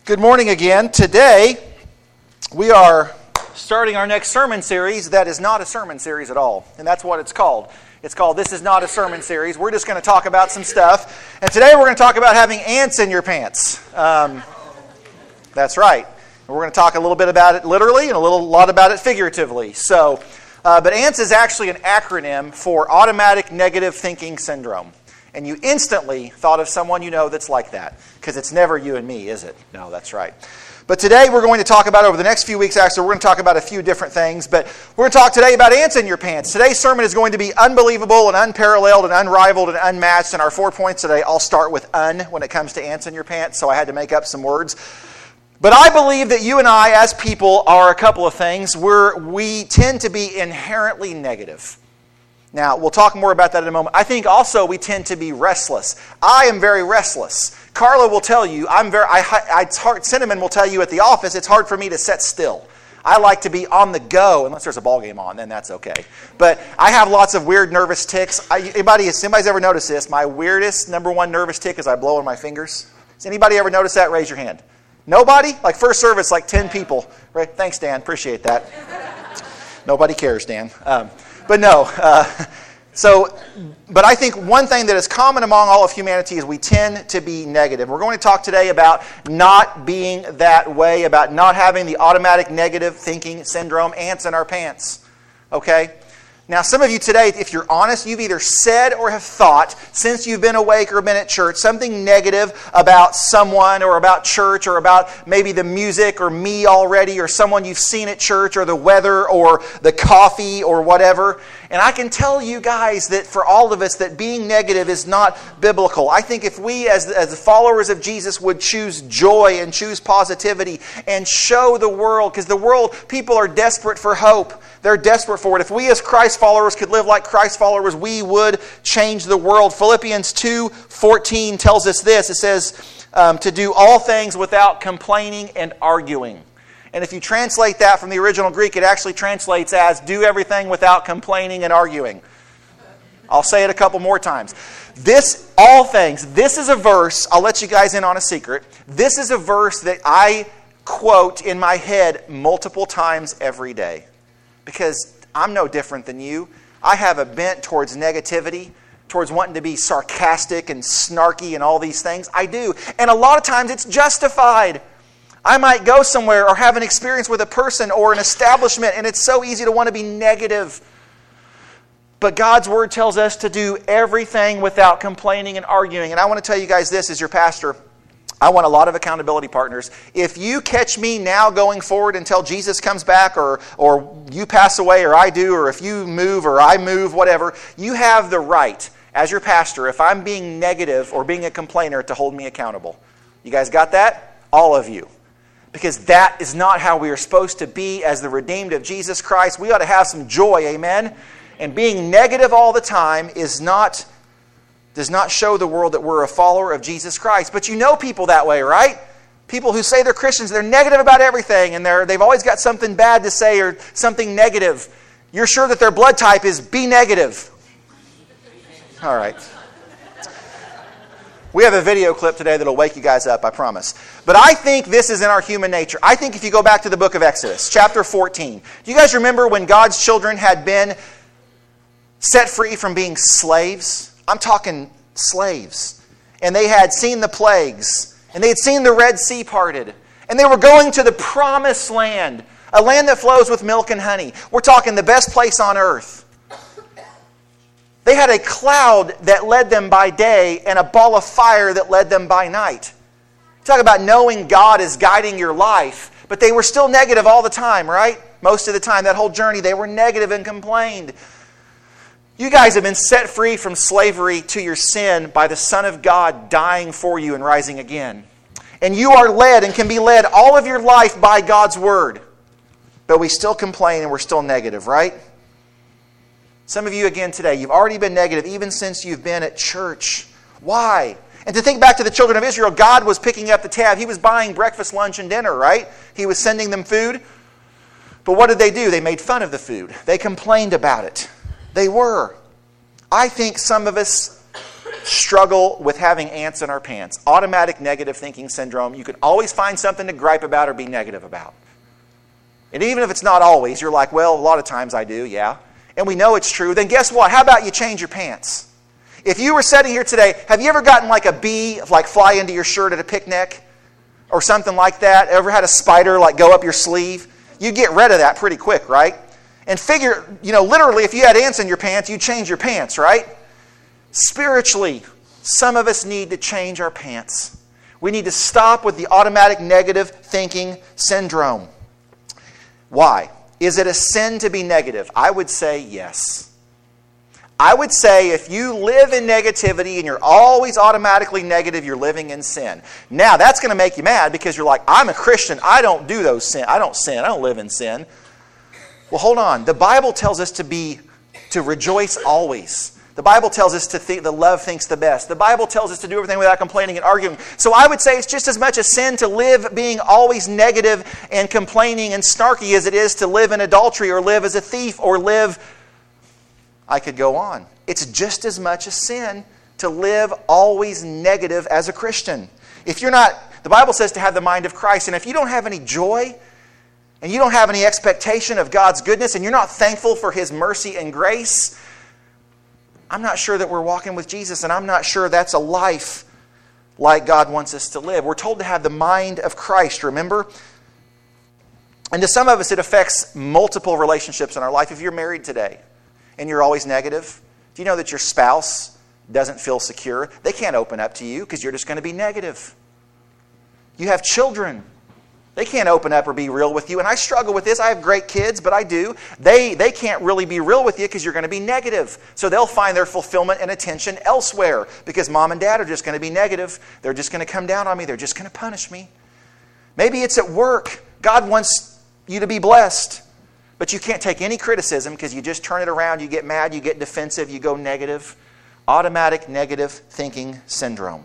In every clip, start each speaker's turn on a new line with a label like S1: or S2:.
S1: Good morning again. Today, we are starting our next sermon series that is not a sermon series at all. And that's what it's called. It's called This Is Not a Sermon Series. We're just going to talk about some stuff. And today we're going to talk about having ants in your pants. That's right. We're going to talk a little bit about it literally and a lot about it figuratively. But ANTS is actually an acronym for Automatic Negative Thinking Syndrome. And you instantly thought of someone you know that's like that. Because it's never you and me, is it? No, that's right. But today we're going to talk about, over the next few weeks actually, we're going to talk about a few different things. But we're going to talk today about ants in your pants. Today's sermon is going to be unbelievable and unparalleled and unrivaled and unmatched. And our 4 points today all start with when it comes to ants in your pants. So I had to make up some words. But I believe that you and I, as people, are a couple of things where we tend to be inherently negative. Now, we'll talk more about that in a moment. I think also we tend to be restless. I am very restless. Carla will tell you, Cinnamon will tell you at the office, it's hard for me to sit still. I like to be on the go, unless there's a ball game on, then that's okay. But I have lots of weird nervous tics. Anybody's ever noticed this? My weirdest number one nervous tic is I blow on my fingers. Has anybody ever noticed that? Raise your hand. Nobody? Like first service, like 10 people. Right? Thanks, Dan. Appreciate that. Nobody cares, Dan. But I think one thing that is common among all of humanity is we tend to be negative. We're going to talk today about not being that way, about not having the automatic negative thinking syndrome, ants in our pants. Okay? Now, some of you today, if you're honest, you've either said or have thought, since you've been awake or been at church, something negative about someone or about church or about maybe the music or me already or someone you've seen at church or the weather or the coffee or whatever. And I can tell you guys that for all of us that being negative is not biblical. I think if we as the followers of Jesus would choose joy and choose positivity and show the world, because the world, people are desperate for hope. They're desperate for it. If we as Christ followers could live like Christ followers, we would change the world. Philippians 2:14 tells us this. It says to do all things without complaining and arguing. And if you translate that from the original Greek, it actually translates as do everything without complaining and arguing. I'll say it a couple more times. This is a verse, I'll let you guys in on a secret. This is a verse that I quote in my head multiple times every day. Because I'm no different than you. I have a bent towards negativity, towards wanting to be sarcastic and snarky and all these things. I do. And a lot of times it's justified. I might go somewhere or have an experience with a person or an establishment, and it's so easy to want to be negative. But God's Word tells us to do everything without complaining and arguing. And I want to tell you guys this as your pastor. I want a lot of accountability partners. If you catch me now going forward until Jesus comes back or you pass away or I do, or if you move or I move, whatever, you have the right as your pastor, if I'm being negative or being a complainer, to hold me accountable. You guys got that? All of you. Because that is not how we are supposed to be as the redeemed of Jesus Christ. We ought to have some joy, amen? And being negative all the time does not show the world that we're a follower of Jesus Christ. But you know people that way, right? People who say they're Christians, they're negative about everything, and they've always got something bad to say or something negative. You're sure that their blood type is B negative. All right. We have a video clip today that'll wake you guys up, I promise. But I think this is in our human nature. I think if you go back to the book of Exodus, chapter 14. Do you guys remember when God's children had been set free from being slaves? I'm talking slaves. And they had seen the plagues. And they had seen the Red Sea parted. And they were going to the promised land. A land that flows with milk and honey. We're talking the best place on earth. They had a cloud that led them by day and a ball of fire that led them by night. Talk about knowing God is guiding your life. But they were still negative all the time, right? Most of the time, that whole journey, they were negative and complained. You guys have been set free from slavery to your sin by the Son of God dying for you and rising again. And you are led and can be led all of your life by God's Word. But we still complain and we're still negative, right? Some of you again today, you've already been negative even since you've been at church. Why? And to think back to the children of Israel, God was picking up the tab. He was buying breakfast, lunch, and dinner, right? He was sending them food. But what did they do? They made fun of the food. They complained about it. They were. I think some of us struggle with having ants in our pants. Automatic negative thinking syndrome. You can always find something to gripe about or be negative about. And even if it's not always, you're like, well, a lot of times I do, yeah. And we know it's true. Then guess what? How about you change your pants? If you were sitting here today, have you ever gotten like a bee like fly into your shirt at a picnic? Or something like that? Ever had a spider like go up your sleeve? You get rid of that pretty quick, right? And figure, literally if you had ants in your pants, you'd change your pants, right? Spiritually, some of us need to change our pants. We need to stop with the automatic negative thinking syndrome. Why? Is it a sin to be negative? I would say yes. I would say if you live in negativity and you're always automatically negative, you're living in sin. Now, that's going to make you mad because you're like, I'm a Christian. I don't do those sin. I don't sin. I don't live in sin. Well, hold on. The Bible tells us to rejoice always. The Bible tells us to think the love thinks the best. The Bible tells us to do everything without complaining and arguing. So I would say it's just as much a sin to live being always negative and complaining and snarky as it is to live in adultery or live as a thief or live... I could go on. It's just as much a sin to live always negative as a Christian. If you're not... The Bible says to have the mind of Christ. And if you don't have any joy and you don't have any expectation of God's goodness and you're not thankful for His mercy and grace... I'm not sure that we're walking with Jesus, and I'm not sure that's a life like God wants us to live. We're told to have the mind of Christ, remember? And to some of us, it affects multiple relationships in our life. If you're married today and you're always negative, do you know that your spouse doesn't feel secure? They can't open up to you because you're just going to be negative. You have children. They can't open up or be real with you. And I struggle with this. I have great kids, but I do. They can't really be real with you because you're going to be negative. So they'll find their fulfillment and attention elsewhere because mom and dad are just going to be negative. They're just going to come down on me. They're just going to punish me. Maybe it's at work. God wants you to be blessed. But you can't take any criticism because you just turn it around. You get mad. You get defensive. You go negative. Automatic negative thinking syndrome.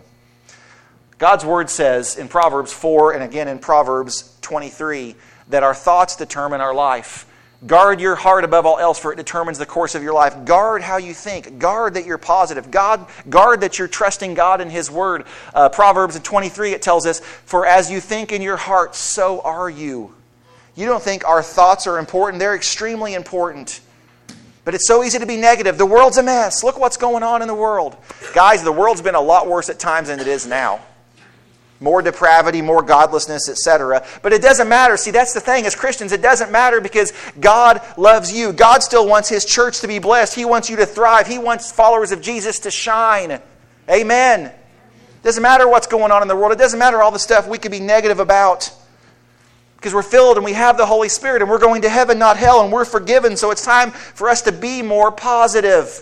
S1: God's Word says in Proverbs 4 and again in Proverbs 23 that our thoughts determine our life. Guard your heart above all else, for it determines the course of your life. Guard how you think. Guard that you're positive. Guard that you're trusting God and His Word. Proverbs 23, it tells us, for as you think in your heart, so are you. You don't think our thoughts are important. They're extremely important. But it's so easy to be negative. The world's a mess. Look what's going on in the world. Guys, the world's been a lot worse at times than it is now. More depravity, more godlessness, etc. But it doesn't matter. See, that's the thing. As Christians, it doesn't matter because God loves you. God still wants His church to be blessed. He wants you to thrive. He wants followers of Jesus to shine. Amen. It doesn't matter what's going on in the world. It doesn't matter all the stuff we could be negative about. Because we're filled and we have the Holy Spirit and we're going to heaven, not hell, and we're forgiven. So it's time for us to be more positive.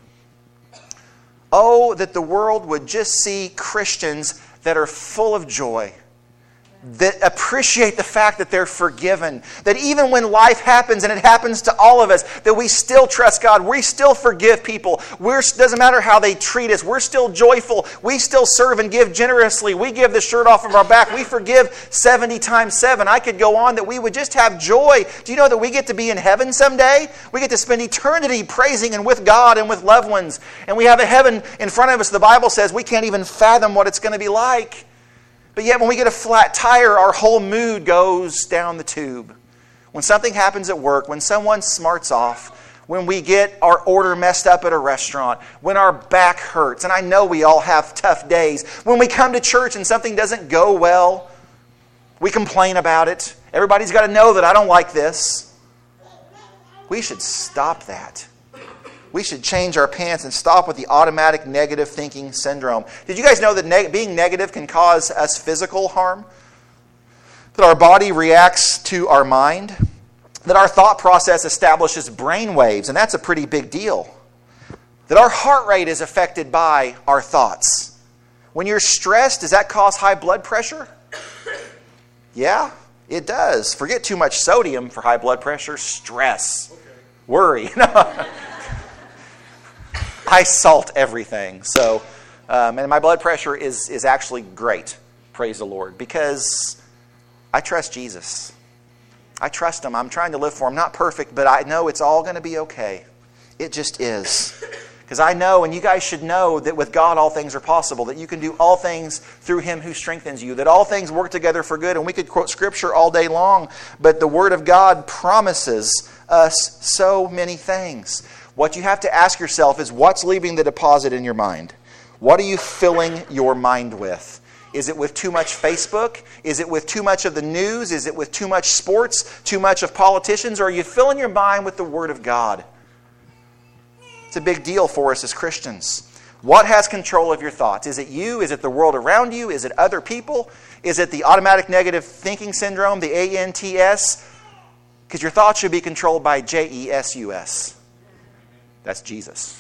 S1: Oh, that the world would just see Christians that are full of joy, that appreciate the fact that they're forgiven, that even when life happens, and it happens to all of us, that we still trust God, we still forgive people. Doesn't matter how they treat us, we're still joyful, we still serve and give generously, we give the shirt off of our back, we forgive 70 times 7. I could go on, that we would just have joy. Do you know that we get to be in heaven someday? We get to spend eternity praising and with God and with loved ones. And we have a heaven in front of us. The Bible says we can't even fathom what it's going to be like. But yet when we get a flat tire, our whole mood goes down the tube. When something happens at work, when someone smarts off, when we get our order messed up at a restaurant, when our back hurts, and I know we all have tough days, when we come to church and something doesn't go well, we complain about it. Everybody's got to know that I don't like this. We should stop that. We should change our pants and stop with the automatic negative thinking syndrome. Did you guys know that being negative can cause us physical harm? That our body reacts to our mind? That our thought process establishes brain waves, and that's a pretty big deal. That our heart rate is affected by our thoughts. When you're stressed, does that cause high blood pressure? Yeah, it does. Forget too much sodium for high blood pressure. Stress. Okay. Worry. I salt everything. So, and my blood pressure is actually great, praise the Lord, because I trust Jesus. I trust Him. I'm trying to live for Him. Not perfect, but I know it's all going to be okay. It just is. Because I know, and you guys should know, that with God all things are possible, that you can do all things through Him who strengthens you, that all things work together for good. And we could quote Scripture all day long, but the Word of God promises us so many things. What you have to ask yourself is, what's leaving the deposit in your mind? What are you filling your mind with? Is it with too much Facebook? Is it with too much of the news? Is it with too much sports? Too much of politicians? Or are you filling your mind with the Word of God? It's a big deal for us as Christians. What has control of your thoughts? Is it you? Is it the world around you? Is it other people? Is it the automatic negative thinking syndrome, the ANTS? Because your thoughts should be controlled by JESUS. That's Jesus.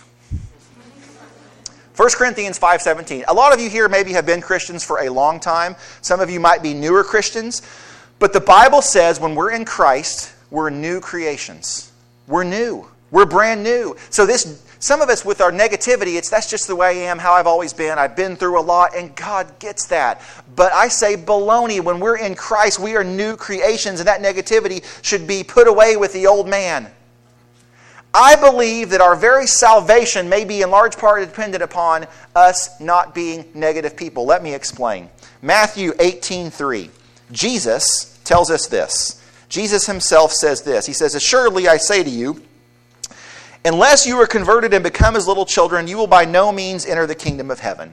S1: 1 Corinthians 5:17. A lot of you here maybe have been Christians for a long time. Some of you might be newer Christians. But the Bible says when we're in Christ, we're new creations. We're new. We're brand new. So some of us with our negativity, that's just the way I am, how I've always been. I've been through a lot, and God gets that. But I say baloney. When we're in Christ, we are new creations, and that negativity should be put away with the old man. I believe that our very salvation may be in large part dependent upon us not being negative people. Let me explain. Matthew 18:3. Jesus tells us this. Jesus Himself says this. He says, "Assuredly I say to you, unless you are converted and become as little children, you will by no means enter the kingdom of heaven."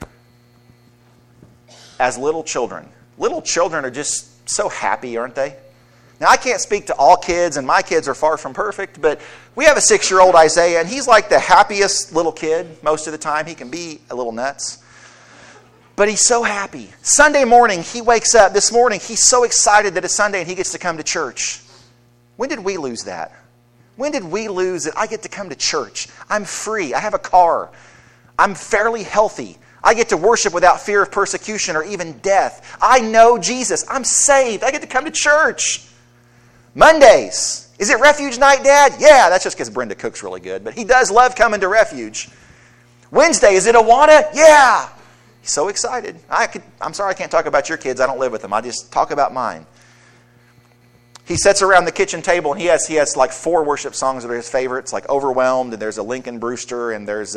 S1: As little children. Little children are just so happy, aren't they? Now, I can't speak to all kids, and my kids are far from perfect, but we have a 6-year-old Isaiah, and he's like the happiest little kid most of the time. He can be a little nuts. But he's so happy. Sunday morning, he wakes up. This morning, he's so excited that it's Sunday and he gets to come to church. When did we lose that? When did we lose that I get to come to church? I'm free. I have a car. I'm fairly healthy. I get to worship without fear of persecution or even death. I know Jesus. I'm saved. I get to come to church. Mondays. Is it Refuge Night, Dad? Yeah, that's just because Brenda cooks really good, but he does love coming to Refuge. Wednesday, is it Awana? Yeah. He's so excited. I'm sorry I can't talk about your kids. I don't live with them. I just talk about mine. He sits around the kitchen table, and he has like 4 worship songs that are his favorites, like Overwhelmed, and there's a Lincoln Brewster, and there's,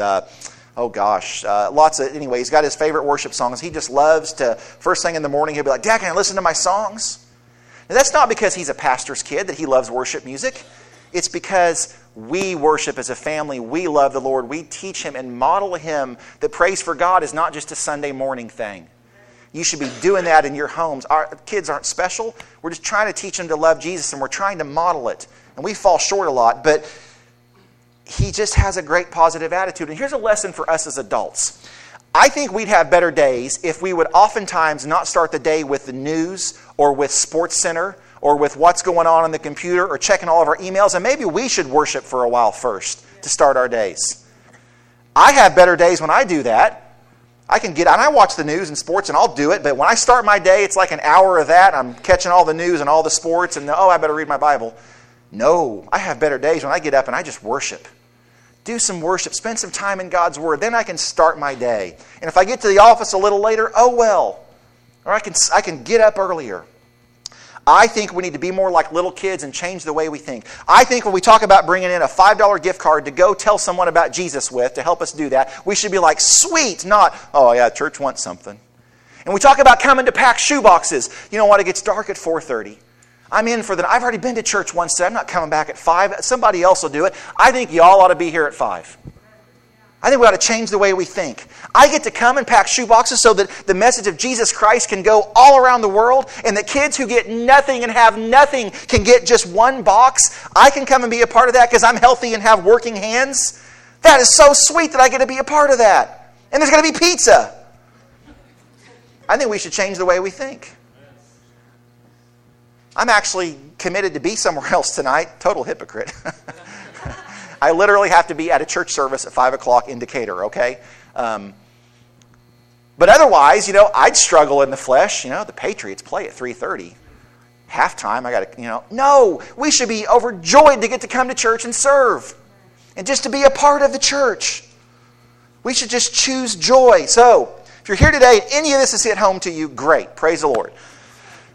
S1: lots of, anyway, he's got his favorite worship songs. He just loves to, first thing in the morning, he'll be like, "Dad, can I listen to my songs?" Now, that's not because he's a pastor's kid that he loves worship music. It's because we worship as a family. We love the Lord. We teach Him and model Him that praise for God is not just a Sunday morning thing. You should be doing that in your homes. Our kids aren't special. We're just trying to teach them to love Jesus, and we're trying to model it. And we fall short a lot, but he just has a great positive attitude. And here's a lesson for us as adults. I think we'd have better days if we would oftentimes not start the day with the news or with Sports Center or with what's going on the computer or checking all of our emails. And maybe we should worship for a while first to start our days. I have better days when I do that. And I watch the news and sports, and I'll do it. But when I start my day, it's like an hour of that. I'm catching all the news and all the sports, and I better read my Bible. No, I have better days when I get up and I just worship. Do some worship. Spend some time in God's Word. Then I can start my day. And if I get to the office a little later, oh well. Or I can get up earlier. I think we need to be more like little kids and change the way we think. I think when we talk about bringing in a $5 gift card to go tell someone about Jesus with, to help us do that, we should be like, sweet, not, oh yeah, church wants something. And we talk about coming to pack shoe boxes. You know what? It gets dark at 4:30. I'm in for I've already been to church once, so I'm not coming back at 5. Somebody else will do it. I think y'all ought to be here at 5. I think we ought to change the way we think. I get to come and pack shoe boxes so that the message of Jesus Christ can go all around the world, and the kids who get nothing and have nothing can get just one box. I can come and be a part of that because I'm healthy and have working hands. That is so sweet that I get to be a part of that. And there's going to be pizza. I think we should change the way we think. I'm actually committed to be somewhere else tonight. Total hypocrite. I literally have to be at a church service at 5 o'clock in Decatur, okay? But otherwise, I'd struggle in the flesh. The Patriots play at 3:30. Halftime, I got to, No, we should be overjoyed to get to come to church and serve. And just to be a part of the church. We should just choose joy. So, if you're here today and any of this has hit home to you, great. Praise the Lord.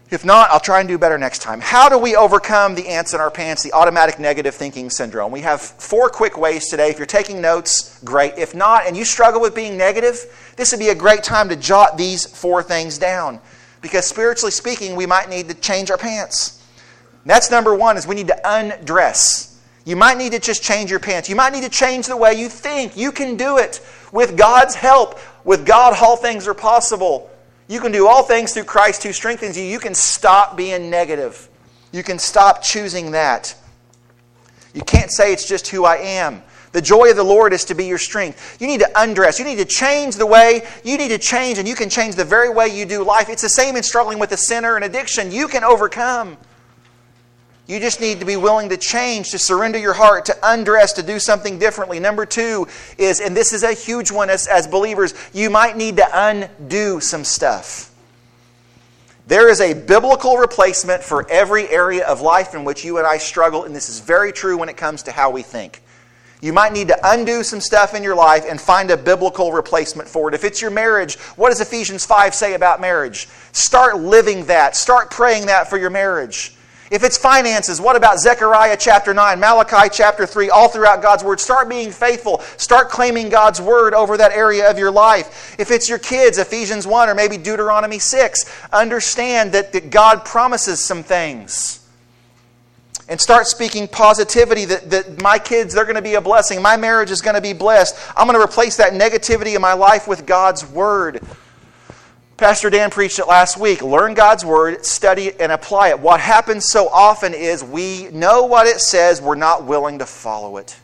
S1: If not, I'll try and do better next time. How do we overcome the ants in our pants, the automatic negative thinking syndrome? We have 4 quick ways today. If you're taking notes, great. If not, and you struggle with being negative, this would be a great time to jot these 4 things down. Because spiritually speaking, we might need to change our pants. And that's number 1, is we need to undress. You might need to just change your pants. You might need to change the way you think. You can do it. With God's help, with God, all things are possible. You can do all things through Christ who strengthens you. You can stop being negative. You can stop choosing that. You can't say it's just who I am. The joy of the Lord is to be your strength. You need to undress. You need to change the way. You need to change, and you can change the very way you do life. It's the same in struggling with a sinner and addiction. You can overcome. You just need to be willing to change, to surrender your heart, to undress, to do something differently. Number 2 is, and this is a huge one as believers, you might need to undo some stuff. There is a biblical replacement for every area of life in which you and I struggle, and this is very true when it comes to how we think. You might need to undo some stuff in your life and find a biblical replacement for it. If it's your marriage, what does Ephesians 5 say about marriage? Start living that. Start praying that for your marriage. If it's finances, what about Zechariah chapter 9, Malachi chapter 3, all throughout God's Word? Start being faithful. Start claiming God's Word over that area of your life. If it's your kids, Ephesians 1 or maybe Deuteronomy 6, understand that God promises some things. And start speaking positivity that my kids, they're going to be a blessing. My marriage is going to be blessed. I'm going to replace that negativity in my life with God's Word. Pastor Dan preached it last week. Learn God's Word, study it, and apply it. What happens so often is we know what it says, we're not willing to follow it.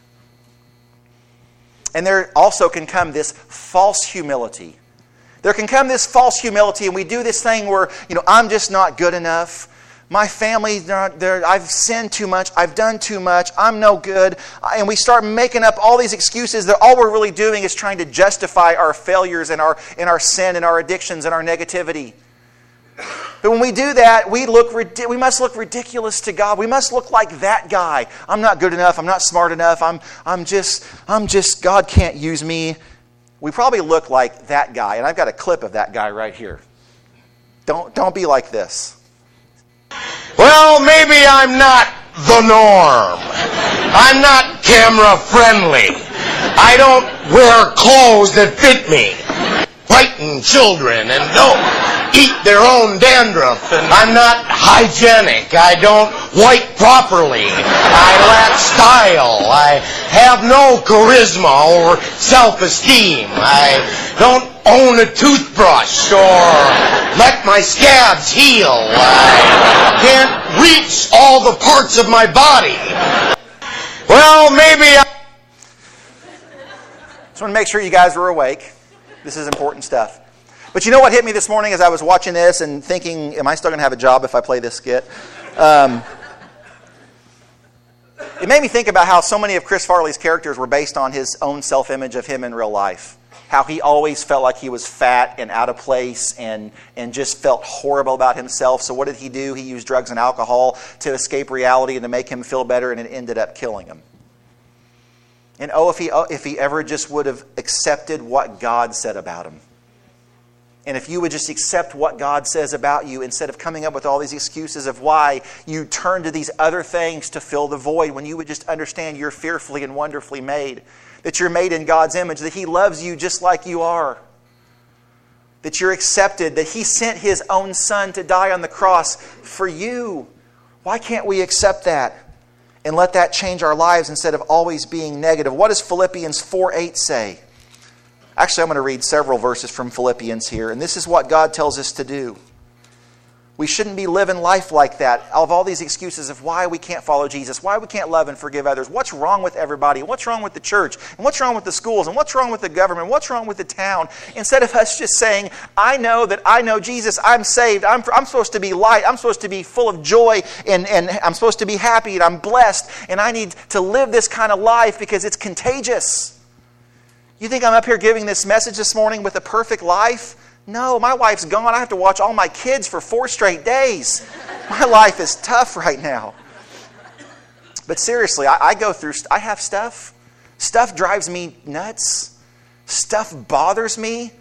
S1: And there also can come this false humility. There can come this false humility, and we do this thing where, I'm just not good enough. My family, I've sinned too much. I've done too much. I'm no good. And we start making up all these excuses that all we're really doing is trying to justify our failures and our sin and our addictions and our negativity. But when we do that, we must look ridiculous to God. We must look like that guy. I'm not good enough. I'm not smart enough. I'm just, God can't use me. We probably look like that guy. And I've got a clip of that guy right here. Don't be like this.
S2: Well, maybe I'm not the norm. I'm not camera friendly. I don't wear clothes that fit me. Frighten children and don't eat their own dandruff. And I'm not hygienic. I don't wipe properly. I lack style. I have no charisma or self-esteem. I don't own a toothbrush or let my scabs heal. I can't reach all the parts of my body. Well, maybe I...
S1: Just want to make sure you guys are awake. This is important stuff. But you know what hit me this morning as I was watching this and thinking, am I still going to have a job if I play this skit? It made me think about how so many of Chris Farley's characters were based on his own self-image of him in real life. How he always felt like he was fat and out of place and just felt horrible about himself. So what did he do? He used drugs and alcohol to escape reality and to make him feel better, and it ended up killing him. And if he ever just would have accepted what God said about him. And if you would just accept what God says about you instead of coming up with all these excuses of why you turn to these other things to fill the void, when you would just understand you're fearfully and wonderfully made, that you're made in God's image, that He loves you just like you are, that you're accepted, that He sent His own Son to die on the cross for you. Why can't we accept that and let that change our lives instead of always being negative? What does Philippians 4:8 say? Actually, I'm going to read several verses from Philippians here, and this is what God tells us to do. We shouldn't be living life like that, of all these excuses of why we can't follow Jesus, why we can't love and forgive others, what's wrong with everybody, what's wrong with the church, and what's wrong with the schools, and what's wrong with the government, what's wrong with the town. Instead of us just saying, I know that I know Jesus, I'm saved, I'm supposed to be light, I'm supposed to be full of joy, and I'm supposed to be happy, and I'm blessed, and I need to live this kind of life because it's contagious. You think I'm up here giving this message this morning with a perfect life? No, my wife's gone. I have to watch all my kids for 4 straight days. My life is tough right now. But seriously, I have stuff. Stuff drives me nuts. Stuff bothers me.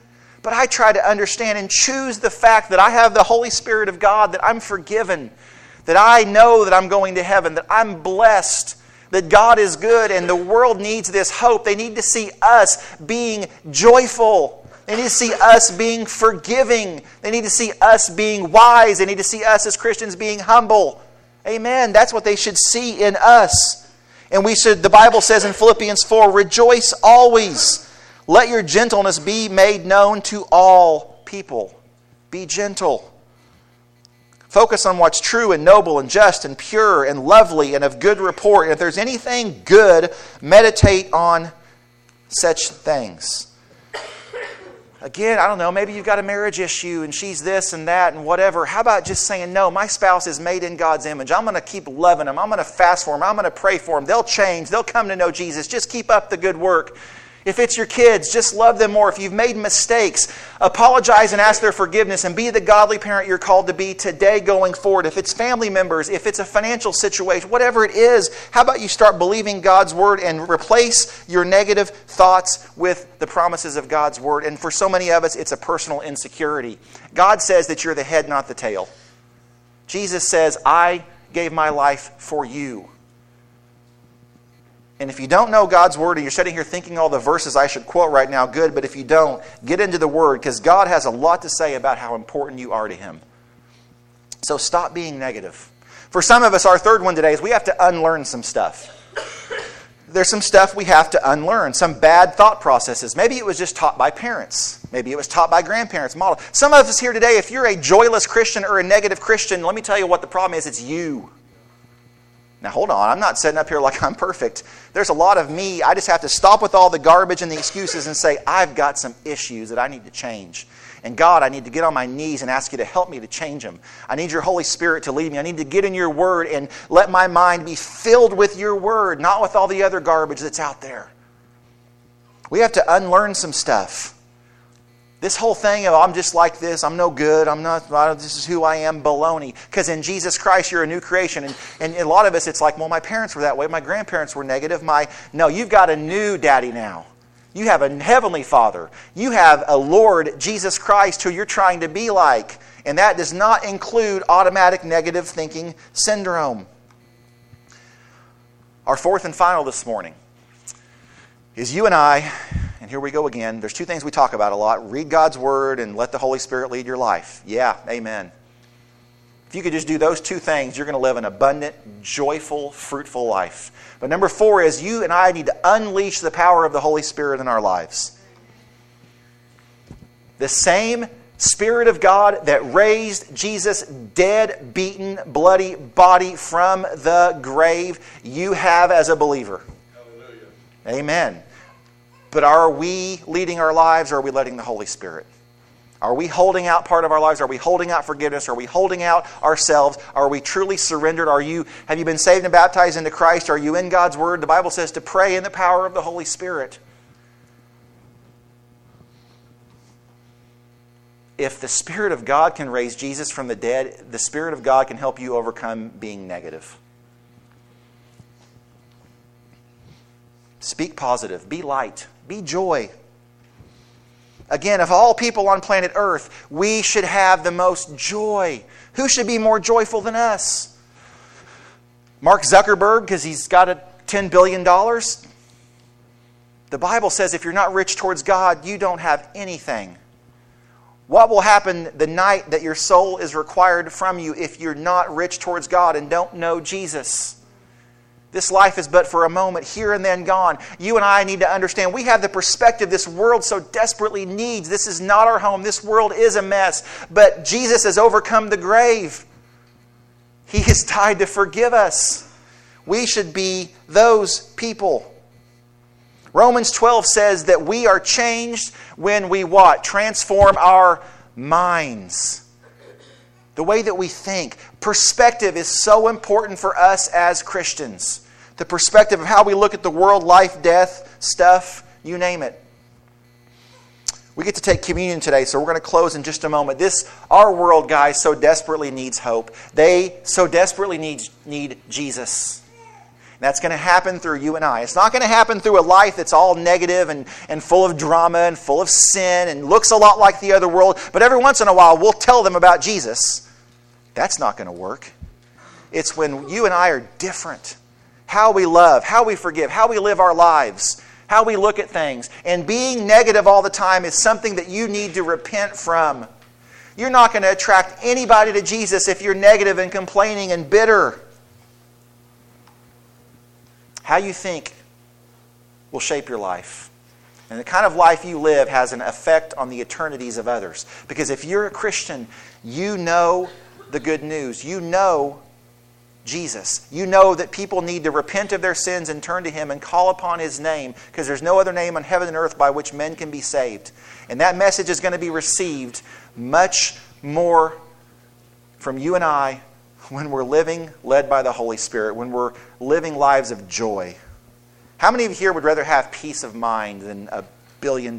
S1: But I try to understand and choose the fact that I have the Holy Spirit of God, that I'm forgiven, that I know that I'm going to heaven, that I'm blessed, that God is good, and the world needs this hope. They need to see us being joyful. They need to see us being forgiving. They need to see us being wise. They need to see us as Christians being humble. Amen. That's what they should see in us. And we should, the Bible says in Philippians 4, rejoice always. Let your gentleness be made known to all people. Be gentle. Focus on what's true and noble and just and pure and lovely and of good report. And if there's anything good, meditate on such things. Again, I don't know, maybe you've got a marriage issue and she's this and that and whatever. How about just saying, no, my spouse is made in God's image. I'm going to keep loving them. I'm going to fast for them. I'm going to pray for them. They'll change. They'll come to know Jesus. Just keep up the good work. If it's your kids, just love them more. If you've made mistakes, apologize and ask their forgiveness and be the godly parent you're called to be today going forward. If it's family members, if it's a financial situation, whatever it is, how about you start believing God's Word and replace your negative thoughts with the promises of God's Word? And for so many of us, it's a personal insecurity. God says that you're the head, not the tail. Jesus says, I gave my life for you. And if you don't know God's Word and you're sitting here thinking all the verses I should quote right now, good. But if you don't, get into the Word because God has a lot to say about how important you are to Him. So stop being negative. For some of us, our third one today is we have to unlearn some stuff. There's some stuff we have to unlearn, some bad thought processes. Maybe it was just taught by parents. Maybe it was taught by grandparents, model. Some of us here today, if you're a joyless Christian or a negative Christian, let me tell you what the problem is. It's you. Now, hold on. I'm not sitting up here like I'm perfect. There's a lot of me. I just have to stop with all the garbage and the excuses and say, I've got some issues that I need to change. And God, I need to get on my knees and ask you to help me to change them. I need your Holy Spirit to lead me. I need to get in your Word and let my mind be filled with your Word, not with all the other garbage that's out there. We have to unlearn some stuff. This whole thing of I'm just like this, I'm no good, this is who I am, baloney. Because in Jesus Christ, you're a new creation. And a lot of us, it's like, well, my parents were that way, my grandparents were negative. No, you've got a new daddy now. You have a heavenly Father. You have a Lord, Jesus Christ, who you're trying to be like. And that does not include automatic negative thinking syndrome. Our fourth and final this morning is you and I. And here we go again. There's two things we talk about a lot. Read God's Word and let the Holy Spirit lead your life. Yeah, amen. If you could just do those two things, you're going to live an abundant, joyful, fruitful life. But number 4 is you and I need to unleash the power of the Holy Spirit in our lives. The same Spirit of God that raised Jesus' dead, beaten, bloody body from the grave, you have as a believer. Hallelujah. Amen. But are we leading our lives or are we letting the Holy Spirit? Are we holding out part of our lives? Are we holding out forgiveness? Are we holding out ourselves? Are we truly surrendered? Have you been saved and baptized into Christ? Are you in God's Word? The Bible says to pray in the power of the Holy Spirit. If the Spirit of God can raise Jesus from the dead, the Spirit of God can help you overcome being negative. Speak positive. Be light. Be joy. Again, of all people on planet Earth, we should have the most joy. Who should be more joyful than us? Mark Zuckerberg, because he's got $10 billion? The Bible says if you're not rich towards God, you don't have anything. What will happen the night that your soul is required from you if you're not rich towards God and don't know Jesus? This life is but for a moment, here and then gone. You and I need to understand we have the perspective this world so desperately needs. This is not our home. This world is a mess. But Jesus has overcome the grave. He has died to forgive us. We should be those people. Romans 12 says that we are changed when we what? Transform our minds. The way that we think. Perspective is so important for us as Christians. The perspective of how we look at the world, life, death, stuff, you name it. We get to take communion today, so we're going to close in just a moment. Our world, guys, so desperately needs hope. They so desperately need Jesus. That's going to happen through you and I. It's not going to happen through a life that's all negative and full of drama and full of sin and looks a lot like the other world. But every once in a while, we'll tell them about Jesus. That's not going to work. It's when you and I are different. How we love, how we forgive, how we live our lives, how we look at things. And being negative all the time is something that you need to repent from. You're not going to attract anybody to Jesus if you're negative and complaining and bitter. How you think will shape your life. And the kind of life you live has an effect on the eternities of others. Because if you're a Christian, you know the good news. You know Jesus. You know that people need to repent of their sins and turn to Him and call upon His name, because there's no other name on heaven and earth by which men can be saved. And that message is going to be received much more from you and I when we're living led by the Holy Spirit, when we're living lives of joy. How many of you here would rather have peace of mind than $1 billion?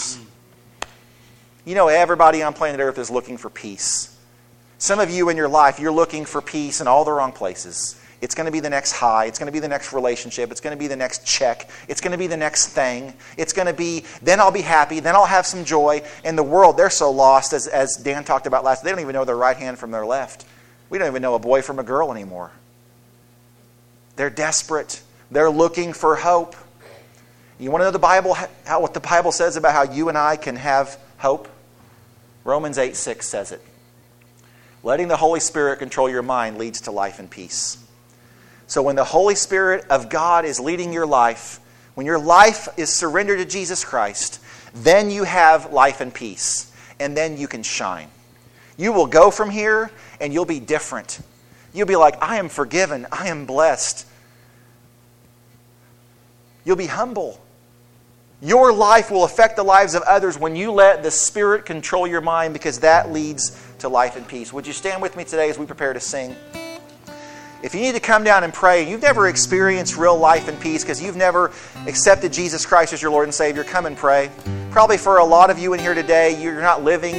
S1: You know, everybody on planet Earth is looking for peace. Some of you in your life, you're looking for peace in all the wrong places. It's going to be the next high. It's going to be the next relationship. It's going to be the next check. It's going to be the next thing. It's going to be, then I'll be happy. Then I'll have some joy. In the world, they're so lost, as Dan talked about last, they don't even know their right hand from their left. We don't even know a boy from a girl anymore. They're desperate. They're looking for hope. You want to know what the Bible says about how you and I can have hope? Romans 8:6 says it. Letting the Holy Spirit control your mind leads to life and peace. So when the Holy Spirit of God is leading your life, when your life is surrendered to Jesus Christ, then you have life and peace. And then you can shine. You will go from here and you'll be different. You'll be like, I am forgiven. I am blessed. You'll be humble. Your life will affect the lives of others when you let the Spirit control your mind, because that leads to life and peace. Would you stand with me today as we prepare to sing? If you need to come down and pray, you've never experienced real life and peace because you've never accepted Jesus Christ as your Lord and Savior, come and pray. Probably for a lot of you in here today, you're not living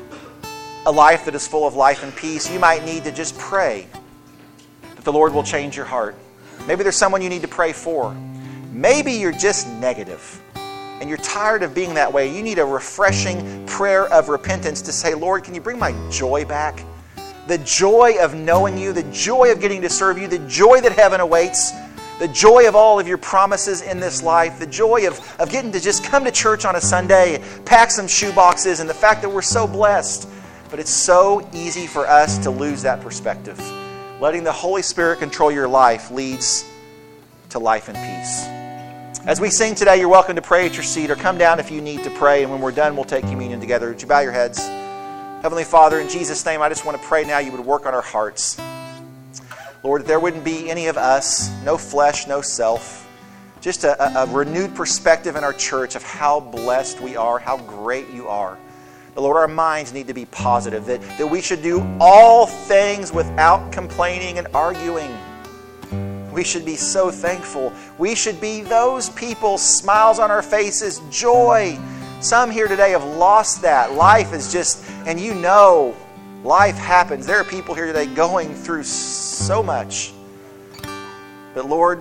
S1: a life that is full of life and peace. You might need to just pray that the Lord will change your heart. Maybe there's someone you need to pray for. Maybe you're just negative and you're tired of being that way. You need a refreshing prayer of repentance to say, Lord, can you bring my joy back? The joy of knowing you, the joy of getting to serve you, the joy that heaven awaits, the joy of all of your promises in this life, the joy of getting to just come to church on a Sunday, pack some shoe boxes, and the fact that we're so blessed. But it's so easy for us to lose that perspective. Letting the Holy Spirit control your life leads to life and peace. As we sing today, you're welcome to pray at your seat or come down if you need to pray. And when we're done, we'll take communion together. Would you bow your heads? Heavenly Father, in Jesus' name, I just want to pray now you would work on our hearts. Lord, that there wouldn't be any of us, no flesh, no self, just a renewed perspective in our church of how blessed we are, how great you are. But Lord, our minds need to be positive, that we should do all things without complaining and arguing. We should be so thankful. We should be those people, smiles on our faces, joy. Some here today have lost that. Life is just, and you know, life happens. There are people here today going through so much. But Lord,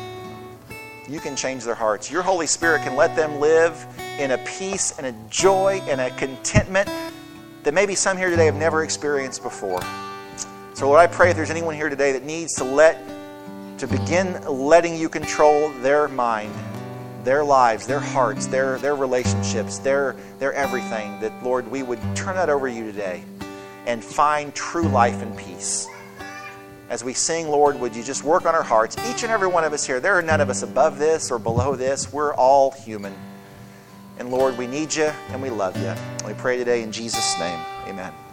S1: you can change their hearts. Your Holy Spirit can let them live in a peace and a joy and a contentment that maybe some here today have never experienced before. So Lord, I pray if there's anyone here today that needs to begin letting you control their mind, their lives, their hearts, their relationships, their everything, that Lord, we would turn that over to you today and find true life and peace. As we sing, Lord, would you just work on our hearts? Each and every one of us here, there are none of us above this or below this. We're all human. And Lord, we need you and we love you. And we pray today in Jesus' name. Amen.